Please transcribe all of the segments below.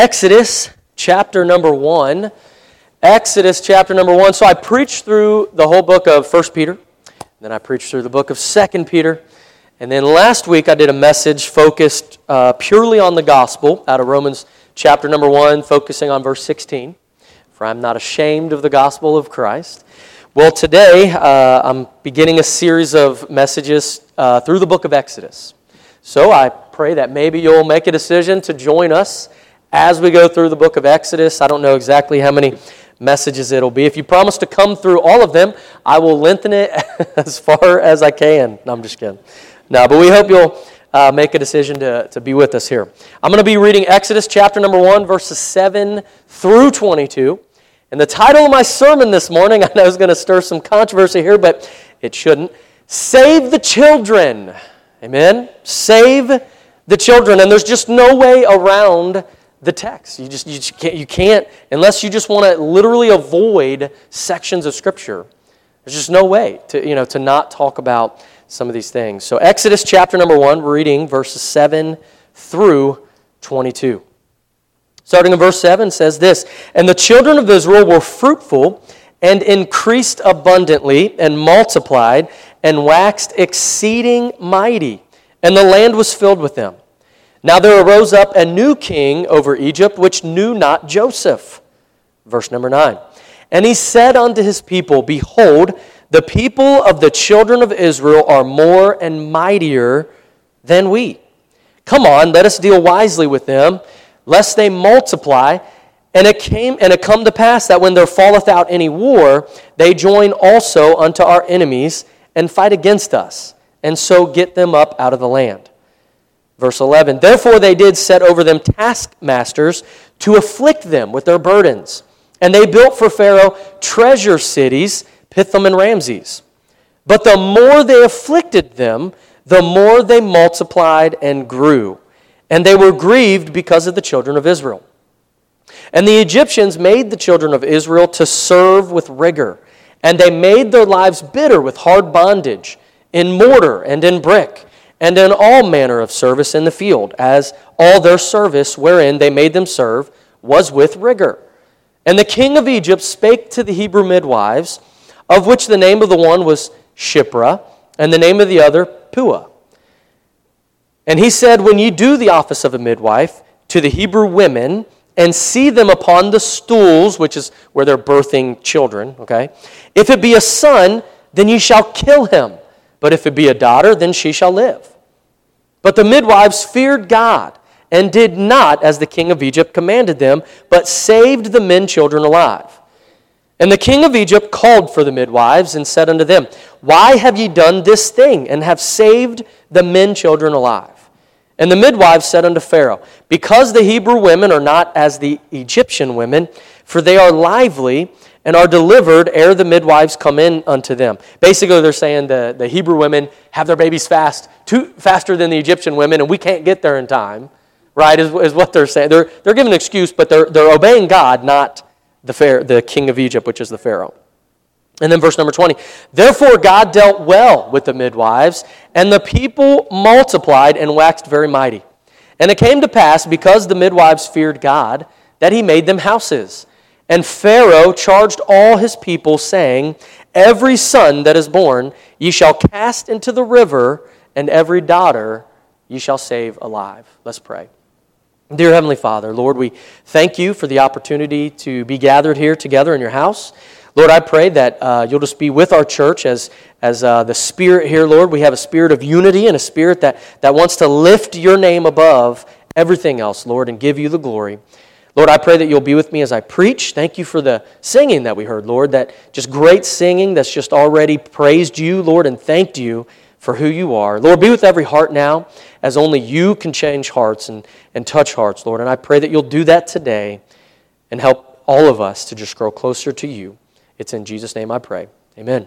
Exodus chapter number 1. Exodus chapter number 1. So I preached through the whole book of 1 Peter. Then I preached through the book of 2 Peter. And then last week I did a message focused purely on the gospel out of Romans chapter number 1, focusing on verse 16. For I'm not ashamed of the gospel of Christ. Well, today I'm beginning a series of messages through the book of Exodus. So I pray that maybe you'll make a decision to join us as we go through the book of Exodus. I don't know exactly how many messages it'll be. If you promise to come through all of them, I will lengthen it as far as I can. No, I'm just kidding. No, but we hope you'll make a decision to be with us here. I'm going to be reading Exodus chapter number 1, verses 7 through 22. And the title of my sermon this morning, I know is going to stir some controversy here, but it shouldn't. Save the children. Amen? Save the children. And there's just no way around the text. You can't, unless you just want to literally avoid sections of Scripture. There's just no way to not talk about some of these things. So Exodus chapter number 1, we're reading verses 7 through 22. Starting in verse 7 says this, "And the children of Israel were fruitful and increased abundantly and multiplied and waxed exceeding mighty, and the land was filled with them. Now there arose up a new king over Egypt, which knew not Joseph." Verse number 9. "And he said unto his people, Behold, the people of the children of Israel are more and mightier than we. Come on, let us deal wisely with them, lest they multiply. And it come to pass that when there falleth out any war, they join also unto our enemies and fight against us, and so get them up out of the land." Verse 11, "Therefore they did set over them taskmasters to afflict them with their burdens. And they built for Pharaoh treasure cities, Pithom and Ramses. But the more they afflicted them, the more they multiplied and grew. And they were grieved because of the children of Israel. And the Egyptians made the children of Israel to serve with rigor. And they made their lives bitter with hard bondage, in mortar and in brick, and in all manner of service in the field, as all their service wherein they made them serve was with rigor. And the king of Egypt spake to the Hebrew midwives, of which the name of the one was Shiphrah, and the name of the other Puah. And he said, When ye do the office of a midwife to the Hebrew women, and see them upon the stools," which is where they're birthing children, okay? "If it be a son, then ye shall kill him. But if it be a daughter, then she shall live. But the midwives feared God, and did not as the king of Egypt commanded them, but saved the men children alive. And the king of Egypt called for the midwives, and said unto them, Why have ye done this thing, and have saved the men children alive? And the midwives said unto Pharaoh, Because the Hebrew women are not as the Egyptian women, for they are lively, and are delivered ere the midwives come in unto them." Basically, they're saying the Hebrew women have their babies faster than the Egyptian women, and we can't get there in time, right, is what they're saying. They're giving an excuse, but they're obeying God, not the king of Egypt, which is the Pharaoh. And then verse number 20, "Therefore God dealt well with the midwives, and the people multiplied and waxed very mighty. And it came to pass, because the midwives feared God, that he made them houses. And Pharaoh charged all his people, saying, Every son that is born ye shall cast into the river, and every daughter ye shall save alive." Let's pray. Dear Heavenly Father, Lord, we thank you for the opportunity to be gathered here together in your house. Lord, I pray that you'll just be with our church as the Spirit here, Lord. We have a spirit of unity and a spirit that wants to lift your name above everything else, Lord, and give you the glory. Lord, I pray that you'll be with me as I preach. Thank you for the singing that we heard, Lord, that just great singing that's just already praised you, Lord, and thanked you for who you are. Lord, be with every heart now, as only you can change hearts and touch hearts, Lord. And I pray that you'll do that today and help all of us to just grow closer to you. It's in Jesus' name I pray. Amen.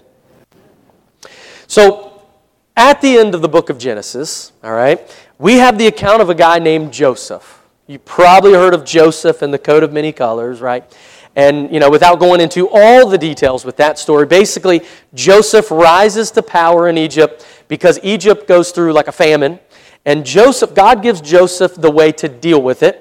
So, at the end of the book of Genesis, all right, we have the account of a guy named Joseph. You probably heard of Joseph and the coat of many colors, right? And, without going into all the details with that story, basically, Joseph rises to power in Egypt because Egypt goes through like a famine. And God gives Joseph the way to deal with it.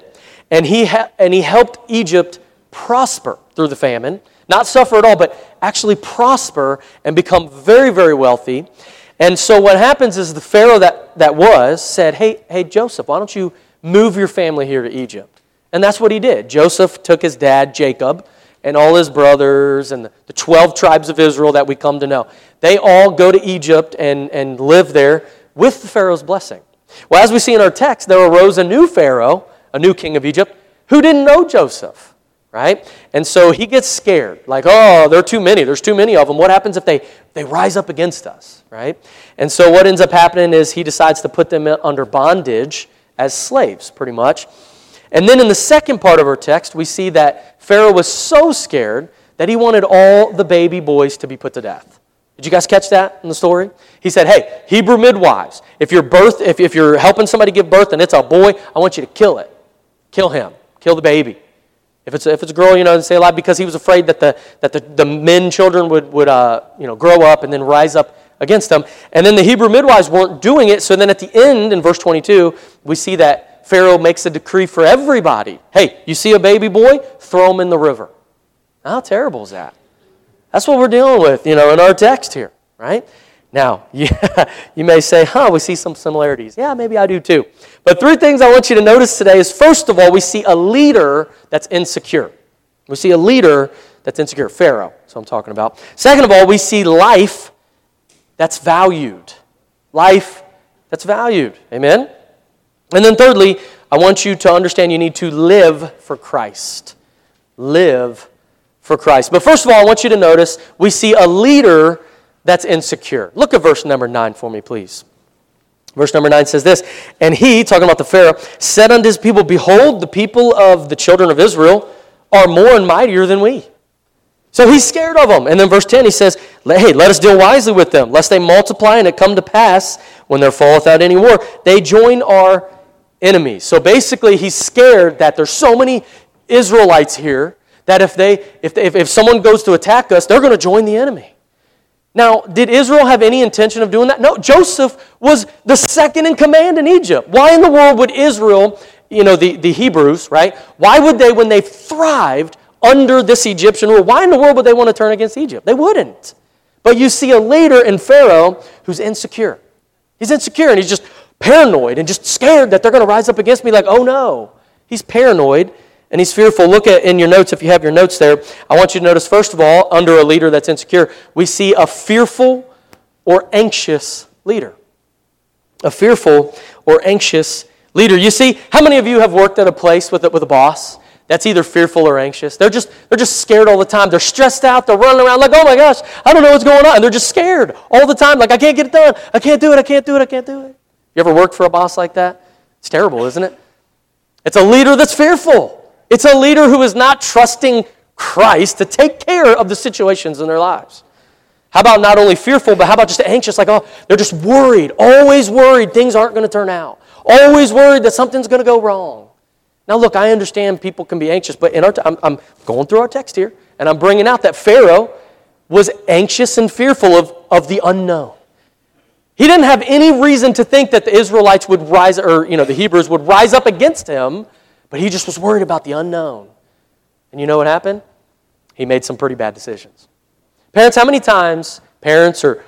And he helped Egypt prosper through the famine. Not suffer at all, but actually prosper and become very, very wealthy. And so what happens is the Pharaoh that said, hey, Joseph, why don't you move your family here to Egypt? And that's what he did. Joseph took his dad, Jacob, and all his brothers and the 12 tribes of Israel that we come to know. They all go to Egypt and live there with the Pharaoh's blessing. Well, as we see in our text, there arose a new Pharaoh, a new king of Egypt, who didn't know Joseph, right? And so he gets scared, like, oh, there are too many. There's too many of them. What happens if they rise up against us, right? And so what ends up happening is he decides to put them under bondage as slaves, pretty much. And then in the second part of our text, we see that Pharaoh was so scared that he wanted all the baby boys to be put to death. Did you guys catch that in the story? He said, hey, Hebrew midwives, if you're helping somebody give birth and it's a boy, I want you to kill it. Kill him. Kill the baby. If it's a girl, stay alive, because he was afraid that the men children would grow up and then rise up against them. And then the Hebrew midwives weren't doing it. So then at the end, in verse 22, we see that Pharaoh makes a decree for everybody. Hey, you see a baby boy? Throw him in the river. How terrible is that? That's what we're dealing with, in our text here, right? Now, you may say, we see some similarities. Yeah, maybe I do too. But three things I want you to notice today is, first of all, we see a leader that's insecure. We see a leader that's insecure, Pharaoh, that's what I'm talking about. Second of all, we see life that's valued. Life that's valued. Amen? And then thirdly, I want you to understand you need to live for Christ. Live for Christ. But first of all, I want you to notice we see a leader that's insecure. Look at verse number 9 for me, please. Verse number 9 says this, and he, talking about the Pharaoh, said unto his people, behold, the people of the children of Israel are more and mightier than we. So he's scared of them. And then verse 10, he says, hey, let us deal wisely with them, lest they multiply and it come to pass, when there falleth out any war, they join our enemies. So basically, he's scared that there's so many Israelites here that if someone goes to attack us, they're going to join the enemy. Now, did Israel have any intention of doing that? No, Joseph was the second in command in Egypt. Why in the world would Israel, the Hebrews, right? Why would they, when they thrived under this Egyptian rule, why in the world would they want to turn against Egypt? They wouldn't. But you see a leader in Pharaoh who's insecure. He's insecure and he's just paranoid and just scared that they're going to rise up against me like, oh no. He's paranoid and he's fearful. Look at in your notes, if you have your notes there, I want you to notice, first of all, under a leader that's insecure, we see a fearful or anxious leader. A fearful or anxious leader. You see, how many of you have worked at a place with a boss that's either fearful or anxious? They're just scared all the time. They're stressed out. They're running around like, oh my gosh, I don't know what's going on. And they're just scared all the time. Like, I can't get it done. I can't do it. I can't do it. I can't do it. You ever worked for a boss like that? It's terrible, isn't it? It's a leader that's fearful. It's a leader who is not trusting Christ to take care of the situations in their lives. How about not only fearful, but how about just anxious? Like, oh, they're just worried, always worried things aren't going to turn out. Always worried that something's going to go wrong. Now, look, I understand people can be anxious, but I'm going through our text here, and I'm bringing out that Pharaoh was anxious and fearful of the unknown. He didn't have any reason to think that the Israelites would rise, or the Hebrews would rise up against him, but he just was worried about the unknown. And you know what happened? He made some pretty bad decisions. Parents, how many times parents or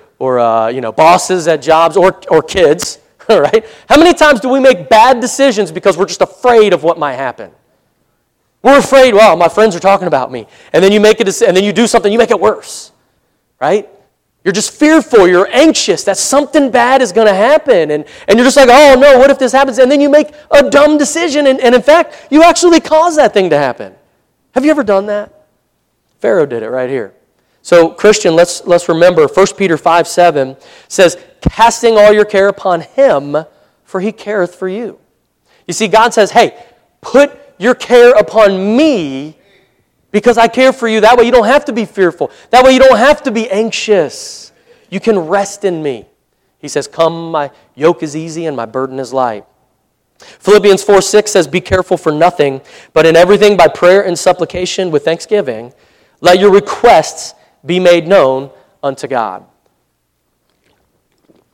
bosses at jobs or kids, all right? How many times do we make bad decisions because we're just afraid of what might happen? We're afraid, well, my friends are talking about me. And then you make and then you do something, you make it worse. Right? You're just fearful, you're anxious that something bad is going to happen. And you're just like, oh no, what if this happens? And then you make a dumb decision, and in fact, you actually cause that thing to happen. Have you ever done that? Pharaoh did it right here. So Christian, let's remember, 1 Peter 5:7 says, casting all your care upon him, for he careth for you. You see, God says, hey, put your care upon me, because I care for you. That way you don't have to be fearful. That way you don't have to be anxious. You can rest in me. He says, come, my yoke is easy and my burden is light. Philippians 4:6 says, be careful for nothing, but in everything by prayer and supplication with thanksgiving, let your requests be made known unto God.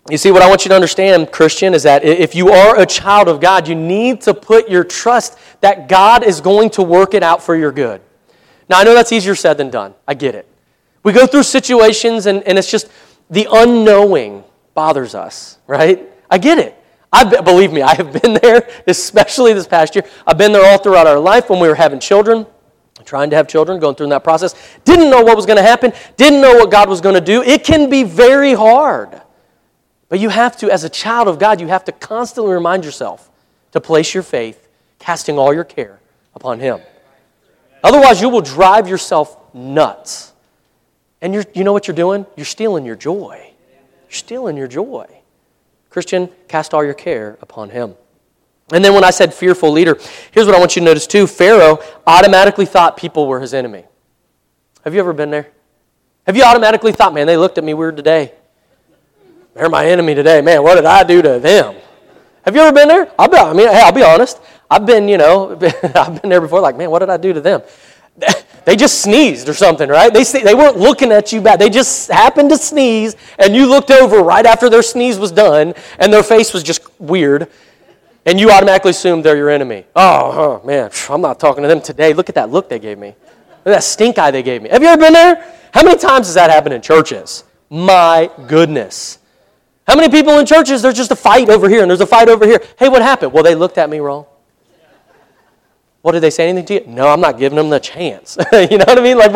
You see, what I want you to understand, Christian, is that if you are a child of God, you need to put your trust that God is going to work it out for your good. Now, I know that's easier said than done. I get it. We go through situations, and it's just the unknowing bothers us, right? I get it. Believe me, I have been there, especially this past year. I've been there all throughout our life when we were having children, trying to have children, going through that process. Didn't know what was going to happen. Didn't know what God was going to do. It can be very hard. But you have to, as a child of God, you have to constantly remind yourself to place your faith, casting all your care upon Him. Otherwise, you will drive yourself nuts. And you know what you're doing? You're stealing your joy. You're stealing your joy. Christian, cast all your care upon Him. And then when I said fearful leader, here's what I want you to notice too. Pharaoh automatically thought people were his enemy. Have you ever been there? Have you automatically thought, man, they looked at me weird today. They're my enemy today. Man, what did I do to them? Have you ever been there? I'll be honest. I've been there before like, man, what did I do to them? They just sneezed or something, right? They weren't looking at you bad. They just happened to sneeze, and you looked over right after their sneeze was done, and their face was just weird, and you automatically assumed they're your enemy. Oh, man, I'm not talking to them today. Look at that look they gave me. Look at that stink eye they gave me. Have you ever been there? How many times does that happen in churches? My goodness. How many people in churches, there's just a fight over here and there's a fight over here. Hey, what happened? Well, they looked at me wrong. Well, did they say anything to you? No, I'm not giving them the chance. You know what I mean? Like,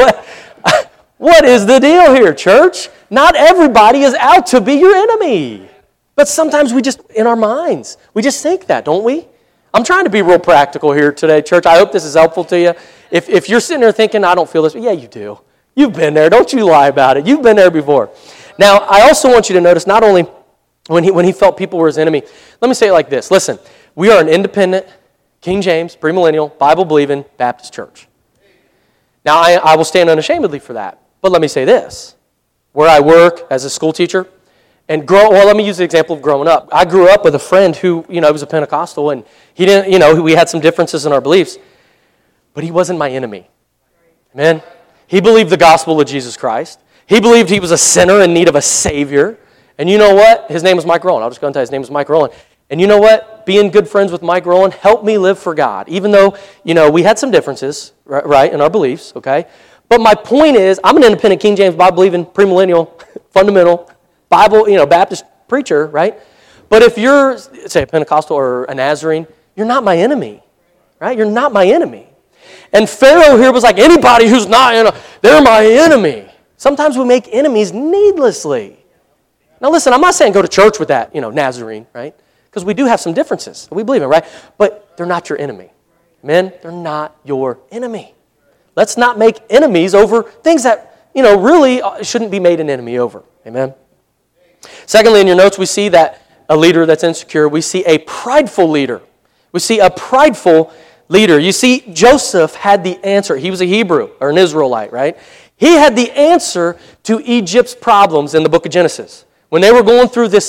what is the deal here, church? Not everybody is out to be your enemy. But sometimes we just, in our minds, we just think that, don't we? I'm trying to be real practical here today, church. I hope this is helpful to you. If you're sitting there thinking, I don't feel this, yeah, you do. You've been there. Don't you lie about it. You've been there before. Now, I also want you to notice, not only when he felt people were his enemy, let me say it like this. Listen, we are an independent, King James, premillennial, Bible-believing Baptist church. Now, I will stand unashamedly for that. But let me say this. Where I work as a school teacher, let me use the example of growing up. I grew up with a friend who, was a Pentecostal, and he didn't, we had some differences in our beliefs, but he wasn't my enemy. Amen? He believed the gospel of Jesus Christ. He believed he was a sinner in need of a Savior. And you know what? His name was Mike Rowland. I'll just go and tell you his name was Mike Rowland. And you know what? Being good friends with Mike Rowland helped me live for God. Even though, we had some differences, right, in our beliefs, okay? But my point is, I'm an independent King James Bible-believing, premillennial, fundamental, Bible, Baptist preacher, right? But if you're, say, a Pentecostal or a Nazarene, you're not my enemy, right? You're not my enemy. And Pharaoh here was like, anybody who's not, they're my enemy. Sometimes we make enemies needlessly. Now listen, I'm not saying go to church with that, Nazarene, right? Because we do have some differences. We believe in, right? But they're not your enemy. Men, they're not your enemy. Let's not make enemies over things that, really shouldn't be made an enemy over. Amen? Secondly, in your notes, we see that a leader that's insecure. We see a prideful leader. We see a prideful leader. You see, Joseph had the answer. He was a Hebrew or an Israelite, right? He had the answer to Egypt's problems in the book of Genesis. When they were going through this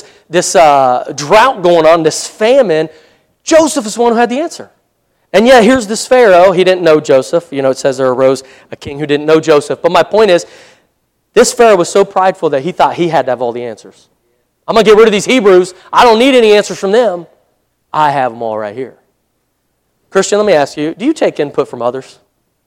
drought going on, this famine, Joseph is the one who had the answer. And yet, here's this Pharaoh. He didn't know Joseph. It says there arose a king who didn't know Joseph. But my point is, this Pharaoh was so prideful that he thought he had to have all the answers. I'm going to get rid of these Hebrews. I don't need any answers from them. I have them all right here. Christian, let me ask you, do you take input from others?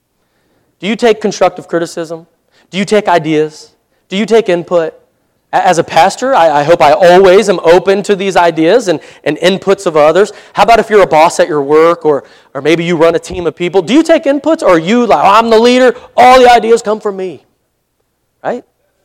Do you take constructive criticism? Do you take ideas? Do you take input? As a pastor, I hope I always am open to these ideas and inputs of others. How about if you're a boss at your work or maybe you run a team of people? Do you take inputs, or are you like, I'm the leader, all the ideas come from me? Right?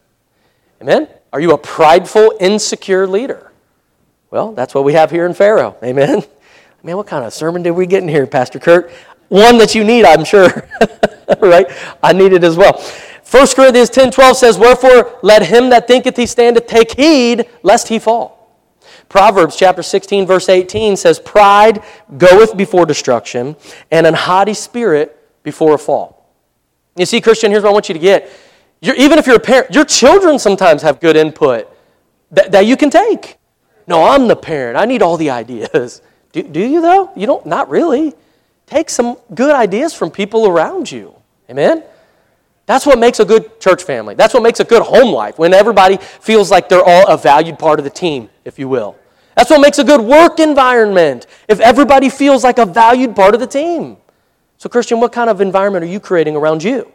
Amen? Are you a prideful, insecure leader? Well, that's what we have here in Pharaoh. Amen? Man, what kind of sermon did we get in here, Pastor Kurt? One that you need, I'm sure. Right? I need it as well. 1 Corinthians 10:12 says, wherefore let him that thinketh he standeth take heed, lest he fall. Proverbs chapter 16, verse 18 says, pride goeth before destruction, and an haughty spirit before a fall. You see, Christian, here's what I want you to get. Even if you're a parent, your children sometimes have good input that you can take. No, I'm the parent. I need all the ideas. Do you, though? You don't, not really. Take some good ideas from people around you. Amen? That's what makes a good church family. That's what makes a good home life, when everybody feels like they're all a valued part of the team, if you will. That's what makes a good work environment, if everybody feels like a valued part of the team. So, Christian, what kind of environment are you creating around you?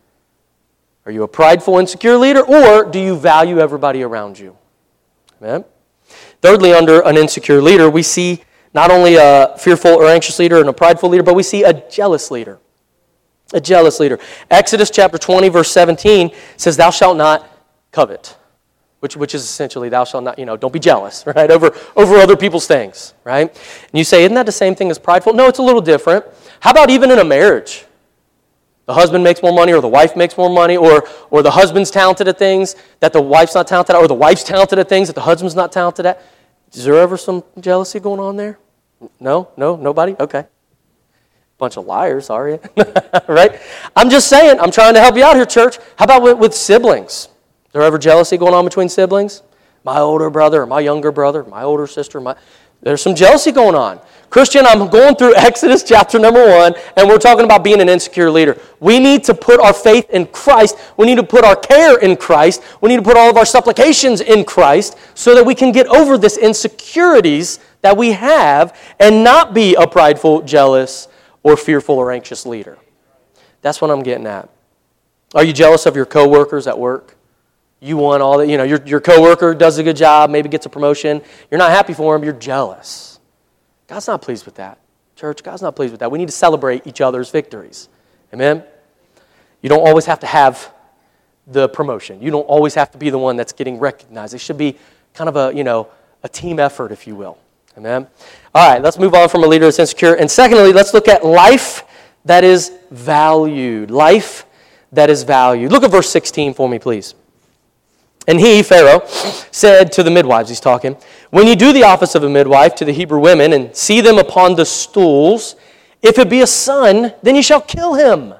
Are you a prideful, insecure leader, or do you value everybody around you? Amen? Thirdly, under an insecure leader, we see not only a fearful or anxious leader and a prideful leader, but we see a jealous leader. A jealous leader. Exodus chapter 20, verse 17 says, "Thou shalt not covet," which is essentially, thou shalt not, don't be jealous, right, over other people's things, right? And you say, isn't that the same thing as prideful? No, it's a little different. How about even in a marriage? The husband makes more money, or the wife makes more money, or the husband's talented at things that the wife's not talented at, or the wife's talented at things that the husband's not talented at. Is there ever some jealousy going on there? No? Nobody? Okay. Bunch of liars, are you? Right? I'm just saying, I'm trying to help you out here, church. How about with siblings? Is there ever jealousy going on between siblings? My older brother, or my younger brother, my older sister, there's some jealousy going on. Christian, I'm going through Exodus chapter number 1, and we're talking about being an insecure leader. We need to put our faith in Christ. We need to put our care in Christ. We need to put all of our supplications in Christ so that we can get over this insecurities that we have and not be a prideful, jealous, or fearful or anxious leader. That's what I'm getting at. Are you jealous of your coworkers at work? You want all that, your coworker does a good job, maybe gets a promotion. You're not happy for him, you're jealous. God's not pleased with that. Church, God's not pleased with that. We need to celebrate each other's victories. Amen? You don't always have to have the promotion. You don't always have to be the one that's getting recognized. It should be kind of a team effort, if you will. Amen? All right, let's move on from a leader that's insecure. And secondly, let's look at life that is valued. Life that is valued. Look at verse 16 for me, please. And he, Pharaoh, said to the midwives, he's talking, "When you do the office of a midwife to the Hebrew women and see them upon the stools, if it be a son, then you shall kill him."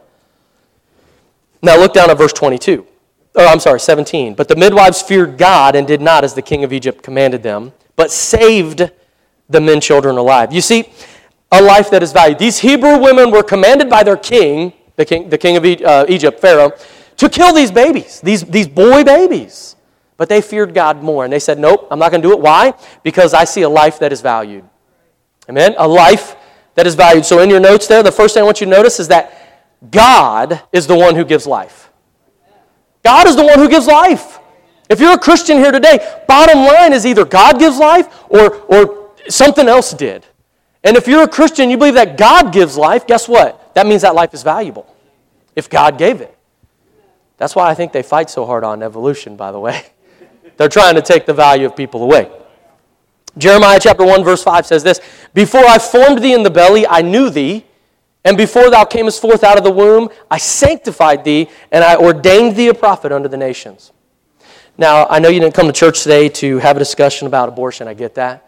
Now look down at verse 17. "But the midwives feared God and did not as the king of Egypt commanded them, but saved the men children alive." You see, a life that is valued. These Hebrew women were commanded by their king, the king of Egypt, Pharaoh, to kill these babies, these boy babies. But they feared God more, and they said, nope, I'm not going to do it. Why? Because I see a life that is valued. Amen? A life that is valued. So in your notes there, the first thing I want you to notice is that God is the one who gives life. God is the one who gives life. If you're a Christian here today, bottom line is either God gives life or something else did. And if you're a Christian, you believe that God gives life, guess what? That means that life is valuable, if God gave it. That's why I think they fight so hard on evolution, by the way. They're trying to take the value of people away. Jeremiah chapter 1, verse 5 says this, "Before I formed thee in the belly, I knew thee, and before thou camest forth out of the womb, I sanctified thee, and I ordained thee a prophet unto the nations." Now, I know you didn't come to church today to have a discussion about abortion. I get that.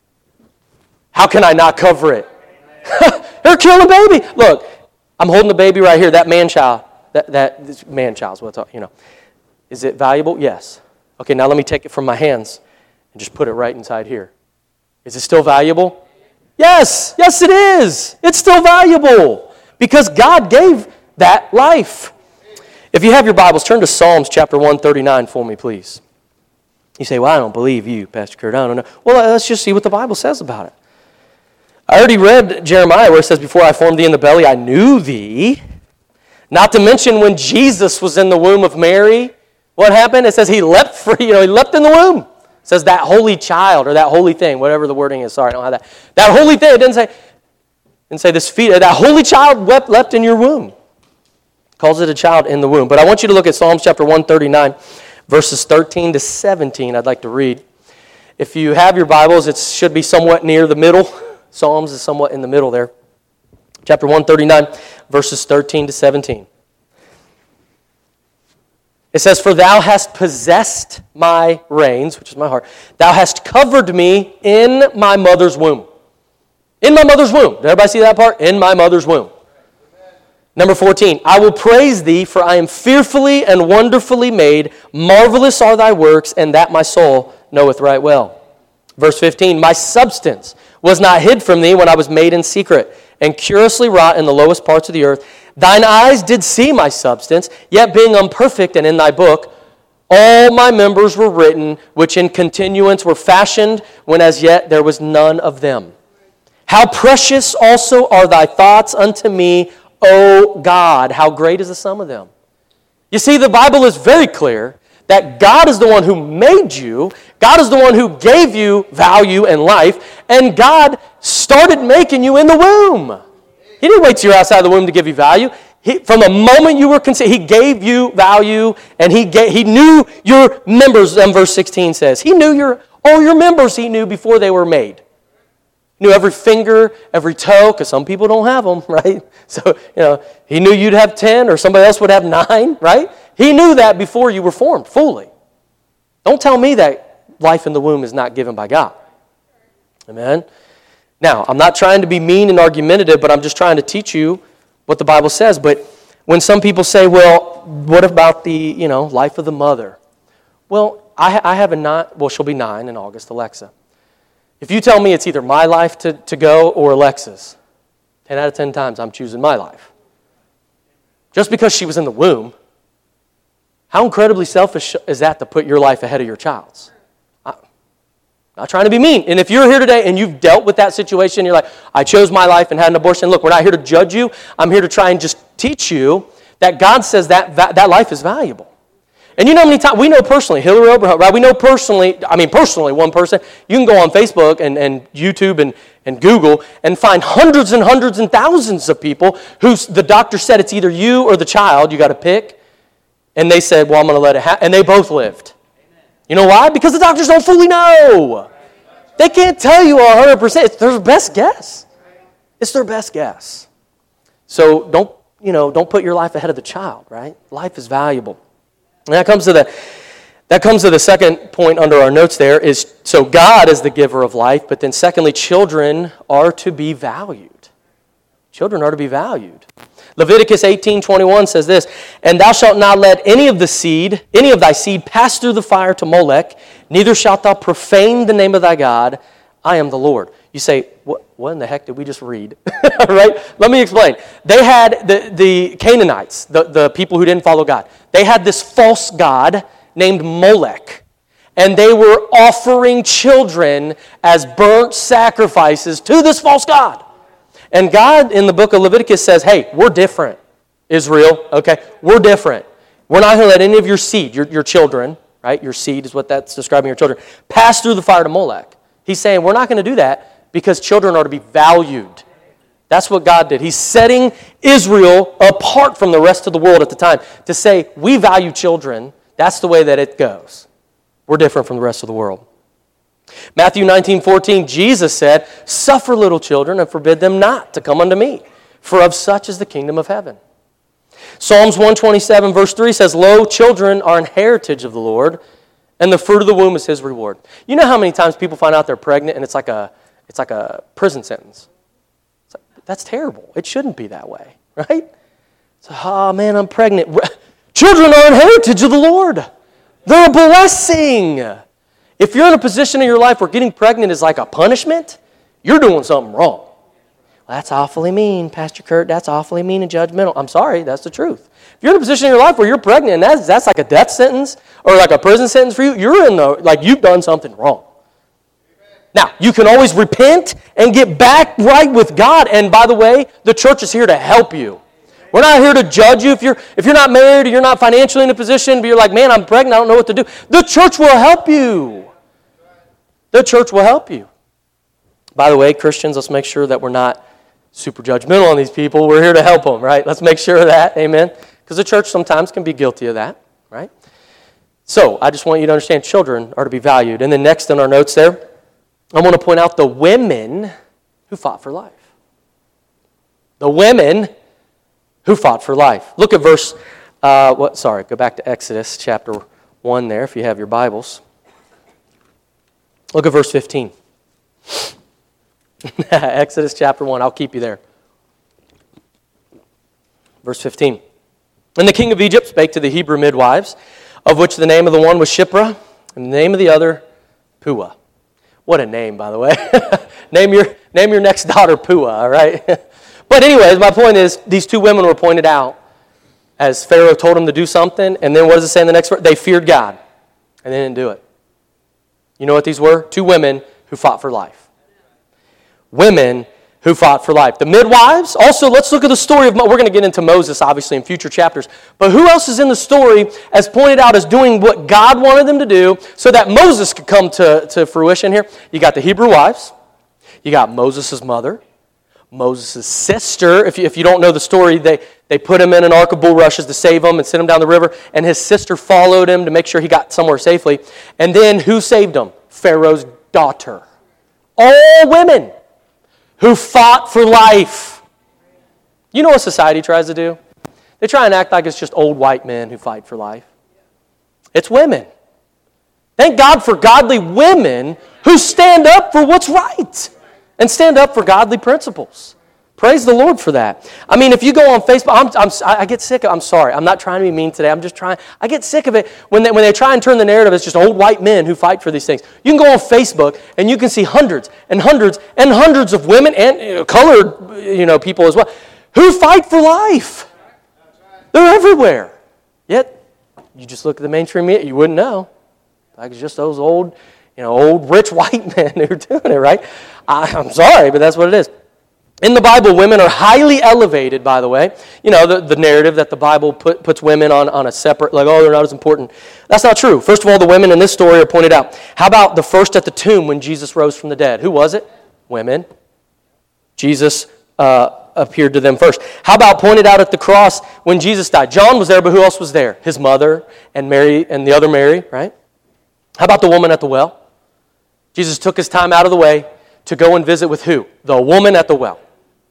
How can I not cover it? They're killing a baby. Look, I'm holding the baby right here, that man-child. That man-child's what's up, Is it valuable? Yes. Okay, now let me take it from my hands and just put it right inside here. Is it still valuable? Yes. Yes, it is. It's still valuable because God gave that life. If you have your Bibles, turn to Psalms chapter 139 for me, please. You say, well, I don't believe you, Pastor Kurt. I don't know. Well, let's just see what the Bible says about it. I already read Jeremiah where it says, "Before I formed thee in the belly, I knew thee." Not to mention when Jesus was in the womb of Mary, what happened? It says he leapt free, he leapt in the womb. It says that holy child or that holy thing, whatever the wording is. Sorry, I don't have that. That holy thing, it didn't say this feet. That holy child leapt in your womb. Calls it a child in the womb. But I want you to look at Psalms chapter 139, verses 13 to 17. I'd like to read. If you have your Bibles, it should be somewhat near the middle. Psalms is somewhat in the middle there. Chapter 139, verses 13 to 17. It says, "For thou hast possessed my reins," which is my heart. "Thou hast covered me in my mother's womb." In my mother's womb. Did everybody see that part? In my mother's womb. Number 14, "I will praise thee, for I am fearfully and wonderfully made. Marvelous are thy works, and that my soul knoweth right well." Verse 15, "My substance was not hid from thee when I was made in secret, and curiously wrought in the lowest parts of the earth. Thine eyes did see my substance, yet being imperfect and in thy book, all my members were written, which in continuance were fashioned, when as yet there was none of them. How precious also are thy thoughts unto me, O God. How great is the sum of them. You see, the Bible is very clear that God is the one who made you, God is the one who gave you value and life, and God started making you in the womb. He didn't wait till you're outside the womb to give you value. From the moment you were conceived, He gave you value, and He knew your members, verse 16 says. He knew all your members He knew before they were made. He knew every finger, every toe, because some people don't have them, right? So, He knew you'd have 10 or somebody else would have 9, right? He knew that before you were formed, fully. Don't tell me that life in the womb is not given by God. Amen? Now, I'm not trying to be mean and argumentative, but I'm just trying to teach you what the Bible says. But when some people say, well, what about the, life of the mother? Well, I have she'll be 9 in August, Alexa. If you tell me it's either my life to go or Alexa's, 10 out of 10 times I'm choosing my life. Just because she was in the womb, how incredibly selfish is that to put your life ahead of your child's? I'm not trying to be mean. And if you're here today and you've dealt with that situation, you're like, I chose my life and had an abortion. Look, we're not here to judge you. I'm here to try and just teach you that God says that life is valuable. And you know how many times, we know personally, Hillary Oberholt, right? We know personally one person. You can go on Facebook and YouTube and Google and find hundreds and hundreds and thousands of people who the doctor said it's either you or the child, you got to pick. And they said, well, I'm going to let it happen. And they both lived. You know why? Because the doctors don't fully know. They can't tell you 100%. It's their best guess. It's their best guess. So don't put your life ahead of the child, right? Life is valuable. And that comes to the second point under our notes there is, so God is the giver of life, but then secondly, children are to be valued. Children are to be valued. Leviticus 18:21 says this, and thou shalt not let any of thy seed pass through the fire to Molech, neither shalt thou profane the name of thy God. I am the Lord. You say, what in the heck did we just read? Right? Let me explain. They had the Canaanites, the people who didn't follow God. They had this false god named Molech. And they were offering children as burnt sacrifices to this false god. And God in the book of Leviticus says, hey, we're different, Israel, okay? We're different. We're not going to let any of your seed, your children, right? Your seed is what that's describing, your children, pass through the fire to Molech. He's saying we're not going to do that because children are to be valued. That's what God did. He's setting Israel apart from the rest of the world at the time to say, we value children. That's the way that it goes. We're different from the rest of the world. Matthew 19:14, Jesus said, suffer little children and forbid them not to come unto me, for of such is the kingdom of heaven. Psalms 127 verse 3 says, lo, children are an heritage of the Lord, and the fruit of the womb is His reward. You know how many times people find out they're pregnant and it's like a prison sentence? That's terrible. It shouldn't be that way, right? So, oh man, I'm pregnant. Children are an heritage of the Lord. They're a blessing. If you're in a position in your life where getting pregnant is like a punishment, you're doing something wrong. Well, that's awfully mean, Pastor Kurt. That's awfully mean and judgmental. I'm sorry, that's the truth. If you're in a position in your life where you're pregnant and that's like a death sentence or like a prison sentence for you, you've done something wrong. Now, you can always repent and get back right with God. And by the way, the church is here to help you. We're not here to judge you. If you're not married or you're not financially in a position, but you're like, man, I'm pregnant, I don't know what to do. The church will help you. The church will help you. By the way, Christians, let's make sure that we're not super judgmental on these people. We're here to help them, right? Let's make sure of that, amen? Because the church sometimes can be guilty of that, right? So, I just want you to understand children are to be valued. And then next in our notes there, I want to point out the women who fought for life. The women who fought for life. Look at go back to Exodus chapter 1 there if you have your Bibles. Look at verse 15. Exodus chapter 1, I'll keep you there. Verse 15. And the king of Egypt spake to the Hebrew midwives, of which the name of the one was Shiphrah, and the name of the other, Puah. What a name, by the way. Name your next daughter Puah, all right? But anyways, my point is, these two women were pointed out as Pharaoh told them to do something, and then what does it say in the next verse? They feared God, and they didn't do it. You know what these were? Two women who fought for life. Women who fought for life. The midwives, also, let's look at the story of, we're going to get into Moses, obviously, in future chapters, but who else is in the story as pointed out as doing what God wanted them to do so that Moses could come to fruition here? You got the Hebrew wives. You got Moses' mother. Moses' sister. If you don't know the story, they put him in an ark of bulrushes to save him and sent him down the river, and his sister followed him to make sure he got somewhere safely. And then who saved him? Pharaoh's daughter. All women who fought for life. You know what society tries to do? They try and act like it's just old white men who fight for life. It's women. Thank God for godly women who stand up for what's right and stand up for godly principles. Praise the Lord for that. I mean, if you go on Facebook, I get sick of, I'm sorry, I'm not trying to be mean today, I get sick of it when they try and turn the narrative as just old white men who fight for these things. You can go on Facebook and you can see hundreds and hundreds and hundreds of women and colored people as well who fight for life. They're everywhere. Yet, you just look at the mainstream media, you wouldn't know. Like it's just those old rich white men who are doing it, right? I'm sorry, but that's what it is. In the Bible, women are highly elevated, by the way. You know, the narrative that the Bible puts women on a separate, like, oh, they're not as important. That's not true. First of all, the women in this story are pointed out. How about the first at the tomb when Jesus rose from the dead? Who was it? Women. Jesus appeared to them first. How about pointed out at the cross when Jesus died? John was there, but who else was there? His mother and Mary and the other Mary, right? How about the woman at the well? Jesus took his time out of the way to go and visit with who? The woman at the well.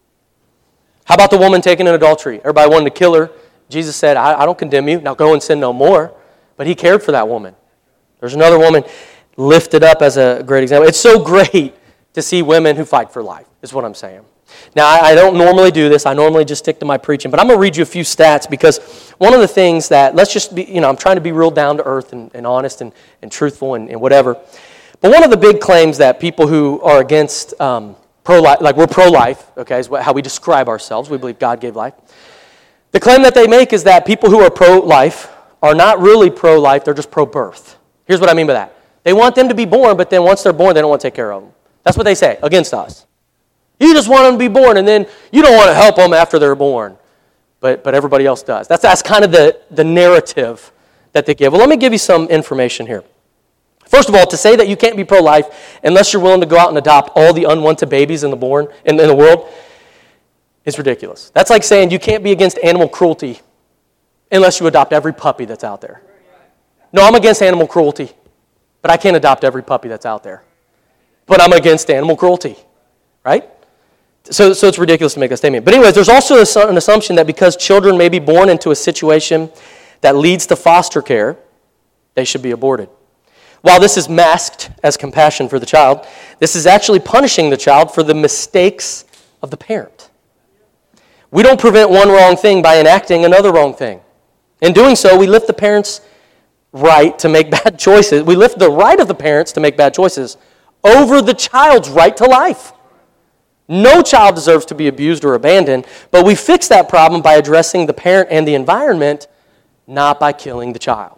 How about the woman taken in adultery? Everybody wanted to kill her. Jesus said, I don't condemn you. Now go and sin no more. But he cared for that woman. There's another woman lifted up as a great example. It's so great to see women who fight for life, is what I'm saying. Now, I don't normally do this. I normally just stick to my preaching. But I'm going to read you a few stats because one of the things that, let's just be, I'm trying to be real down to earth and honest and truthful and whatever. But one of the big claims that people who are against pro-life, like we're pro-life, okay, is how we describe ourselves. We believe God gave life. The claim that they make is that people who are pro-life are not really pro-life, they're just pro-birth. Here's what I mean by that. They want them to be born, but then once they're born, they don't want to take care of them. That's what they say against us. You just want them to be born, and then you don't want to help them after they're born. But everybody else does. That's kind of the narrative that they give. Well, let me give you some information here. First of all, to say that you can't be pro-life unless you're willing to go out and adopt all the unwanted babies in the world is ridiculous. That's like saying you can't be against animal cruelty unless you adopt every puppy that's out there. No, I'm against animal cruelty, but I can't adopt every puppy that's out there. But I'm against animal cruelty, right? So it's ridiculous to make that statement. But anyways, there's also an assumption that because children may be born into a situation that leads to foster care, they should be aborted. While this is masked as compassion for the child, this is actually punishing the child for the mistakes of the parent. We don't prevent one wrong thing by enacting another wrong thing. In doing so, we lift the parents' right to make bad choices. We lift the right of the parents to make bad choices over the child's right to life. No child deserves to be abused or abandoned, but we fix that problem by addressing the parent and the environment, not by killing the child.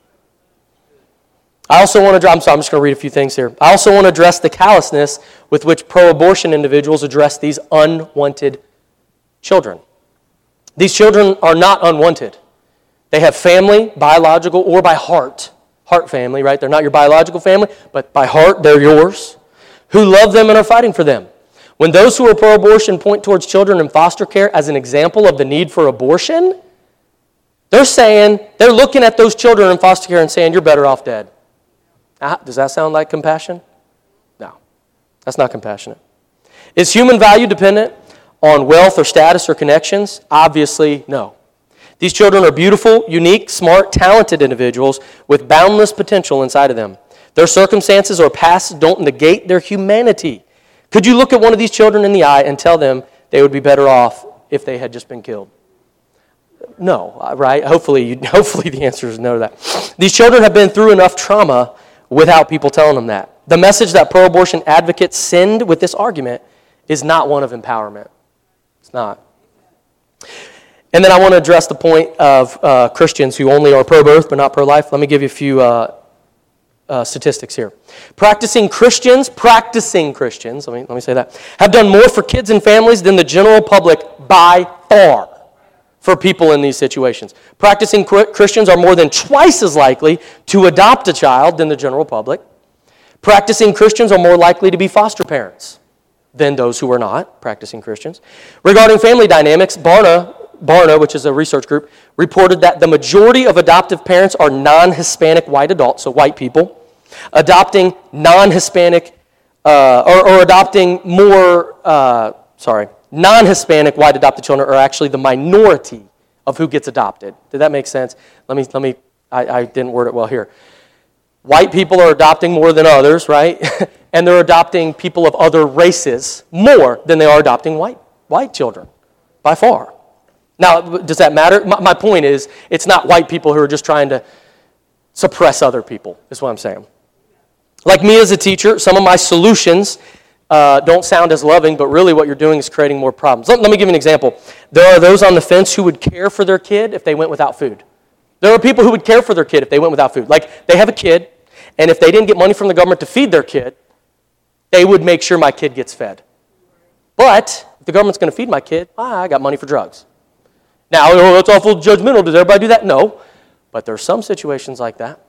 I'm just going to read a few things here. I also want to address the callousness with which pro-abortion individuals address these unwanted children. These children are not unwanted. They have family, biological or by heart family, right? They're not your biological family, but by heart, they're yours, who love them and are fighting for them. When those who are pro-abortion point towards children in foster care as an example of the need for abortion, they're looking at those children in foster care and saying, you're better off dead. Does that sound like compassion? No, that's not compassionate. Is human value dependent on wealth or status or connections? Obviously, no. These children are beautiful, unique, smart, talented individuals with boundless potential inside of them. Their circumstances or past don't negate their humanity. Could you look at one of these children in the eye and tell them they would be better off if they had just been killed? No, right? Hopefully the answer is no to that. These children have been through enough trauma without people telling them that. The message that pro-abortion advocates send with this argument is not one of empowerment. It's not. And then I want to address the point of Christians who only are pro-birth but not pro-life. Let me give you a few statistics here. Practicing Christians, let me say that, have done more for kids and families than the general public by far for people in these situations. Practicing Christians are more than twice as likely to adopt a child than the general public. Practicing Christians are more likely to be foster parents than those who are not practicing Christians. Regarding family dynamics, Barna, which is a research group, reported that the majority of adoptive parents are non-Hispanic white adults, so white people. Adopting non-Hispanic, non-Hispanic white adopted children are actually the minority of who gets adopted. Did that make sense? I didn't word it well here. White people are adopting more than others, right? And they're adopting people of other races more than they are adopting white children, by far. Now, does that matter? My point is, it's not white people who are just trying to suppress other people, is what I'm saying. Like me as a teacher, some of my solutions don't sound as loving, but really what you're doing is creating more problems. Let me give you an example. There are those on the fence who would care for their kid if they went without food. There are people who would care for their kid if they went without food. Like, they have a kid, and if they didn't get money from the government to feed their kid, they would make sure my kid gets fed. But if the government's going to feed my kid, I got money for drugs. Now, that's awful judgmental. Does everybody do that? No. But there are some situations like that.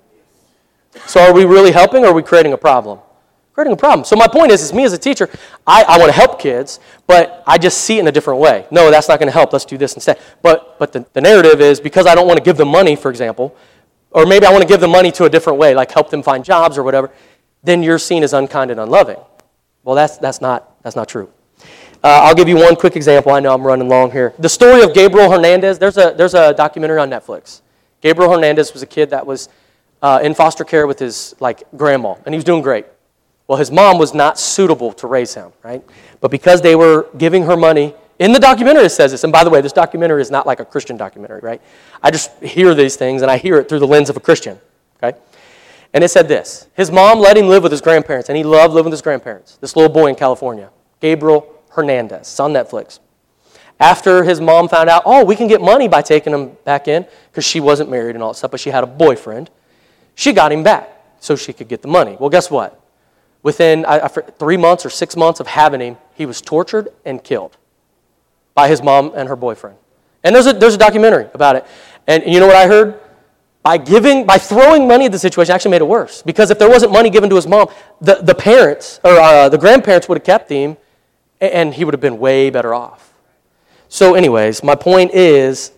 So are we really helping, or are we creating a problem? Creating a problem. So my point is me as a teacher, I want to help kids, but I just see it in a different way. No, that's not going to help. Let's do this instead. But the narrative is, because I don't want to give them money, for example, or maybe I want to give them money to a different way, like help them find jobs or whatever, then you're seen as unkind and unloving. Well, that's not true. I'll give you one quick example. I know I'm running long here. The story of Gabriel Hernandez, there's a documentary on Netflix. Gabriel Hernandez was a kid that was in foster care with his grandma, and he was doing great. Well, his mom was not suitable to raise him, right? But because they were giving her money, in the documentary it says this, and by the way, this documentary is not like a Christian documentary, right? I just hear these things, and I hear it through the lens of a Christian, okay? And it said this: his mom let him live with his grandparents, and he loved living with his grandparents. This little boy in California, Gabriel Hernandez. It's on Netflix. After his mom found out, we can get money by taking him back in, because she wasn't married and all that stuff, but she had a boyfriend, she got him back so she could get the money. Well, guess what? Within 3 months or 6 months of having him, he was tortured and killed by his mom and her boyfriend. And there's a documentary about it. And you know what I heard? By throwing money at the situation, actually made it worse. Because if there wasn't money given to his mom, the parents, or the grandparents would have kept him, and he would have been way better off. So anyways, my point is,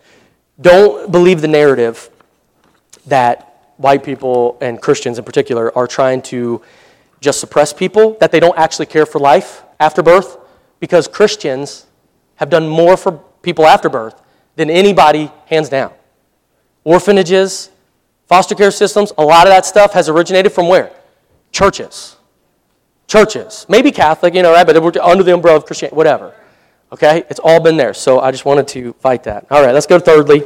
don't believe the narrative that white people, and Christians in particular, are trying to just suppress people, that they don't actually care for life after birth, because Christians have done more for people after birth than anybody, hands down. Orphanages, foster care systems, a lot of that stuff has originated from where? Churches. Maybe Catholic, right, but we're under the umbrella of Christianity, whatever. Okay? It's all been there, so I just wanted to fight that. All right, let's go thirdly.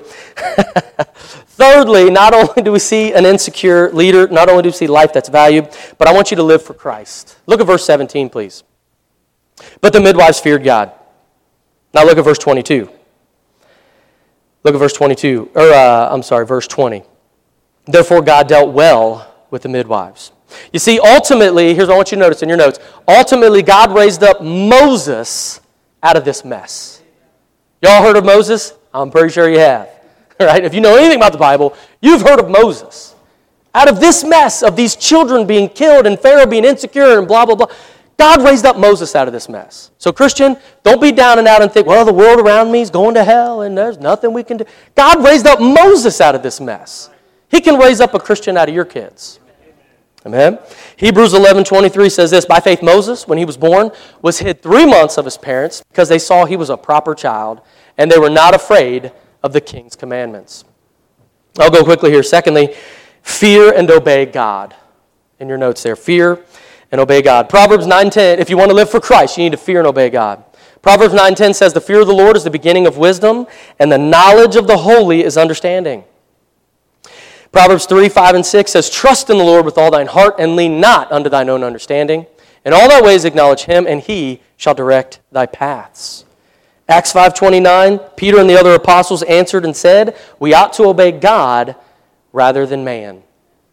Thirdly, not only do we see an insecure leader, not only do we see life that's valued, but I want you to live for Christ. Look at verse 17, please. But the midwives feared God. Now look at verse 22. Look at verse 22, verse 20. Therefore God dealt well with the midwives. You see, ultimately, here's what I want you to notice in your notes. Ultimately, God raised up Moses out of this mess. Y'all heard of Moses? I'm pretty sure you have. Right? If you know anything about the Bible, you've heard of Moses. Out of this mess of these children being killed and Pharaoh being insecure and blah, blah, blah, God raised up Moses out of this mess. So Christian, don't be down and out and think, well, the world around me is going to hell and there's nothing we can do. God raised up Moses out of this mess. He can raise up a Christian out of your kids. Amen? Hebrews 11:23 says this: by faith Moses, when he was born, was hid 3 months of his parents because they saw he was a proper child, and they were not afraid of the king's commandments. I'll go quickly here. Secondly, fear and obey God. In your notes there, fear and obey God. Proverbs 9:10, if you want to live for Christ, you need to fear and obey God. Proverbs 9:10 says, the fear of the Lord is the beginning of wisdom, and the knowledge of the holy is understanding. Proverbs 3:5-6 says, trust in the Lord with all thine heart, and lean not unto thine own understanding. In all thy ways acknowledge him, and he shall direct thy paths. Acts 5:29, Peter and the other apostles answered and said, we ought to obey God rather than man.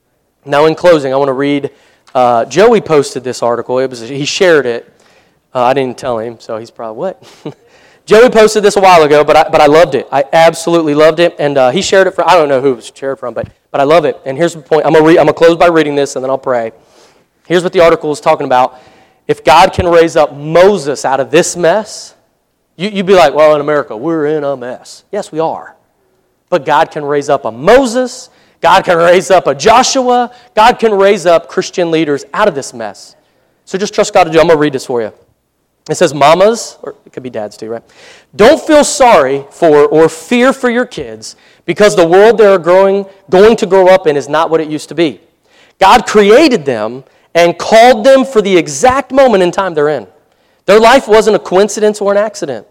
Now in closing, I want to read, Joey posted this article. He shared it. I didn't tell him, so he's probably, what? Joey posted this a while ago, but I loved it. I absolutely loved it, and he shared it I don't know who it was shared from, but I love it. And here's the point. I'm going to close by reading this, and then I'll pray. Here's what the article is talking about. If God can raise up Moses out of this mess, you'd be like, well, in America, we're in a mess. Yes, we are. But God can raise up a Moses. God can raise up a Joshua. God can raise up Christian leaders out of this mess. So just trust God to do it. I'm going to read this for you. It says, mamas, or it could be dads too, right? Don't feel sorry for or fear for your kids because the world they're going to grow up in is not what it used to be. God created them and called them for the exact moment in time they're in. Their life wasn't a coincidence or an accident.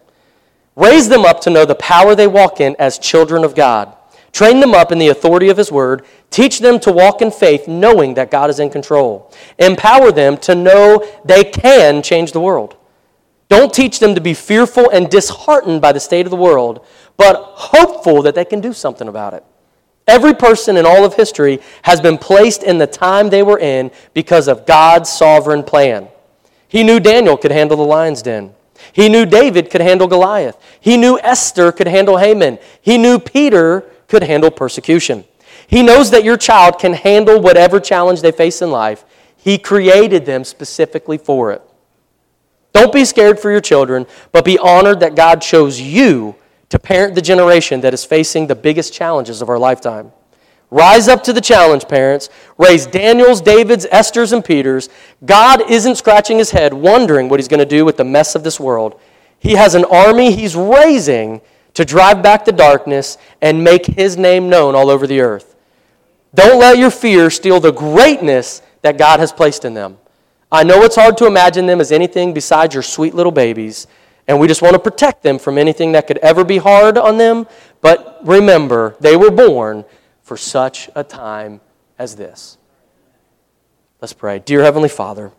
Raise them up to know the power they walk in as children of God. Train them up in the authority of His Word. Teach them to walk in faith knowing that God is in control. Empower them to know they can change the world. Don't teach them to be fearful and disheartened by the state of the world, but hopeful that they can do something about it. Every person in all of history has been placed in the time they were in because of God's sovereign plan. He knew Daniel could handle the lion's den. He knew David could handle Goliath. He knew Esther could handle Haman. He knew Peter could handle persecution. He knows that your child can handle whatever challenge they face in life. He created them specifically for it. Don't be scared for your children, but be honored that God chose you to parent the generation that is facing the biggest challenges of our lifetime. Rise up to the challenge, parents. Raise Daniels, Davids, Esthers, and Peters. God isn't scratching His head wondering what He's going to do with the mess of this world. He has an army He's raising to drive back the darkness and make His name known all over the earth. Don't let your fear steal the greatness that God has placed in them. I know it's hard to imagine them as anything besides your sweet little babies, and we just want to protect them from anything that could ever be hard on them, but remember, they were born for such a time as this. Let's pray. Dear Heavenly Father,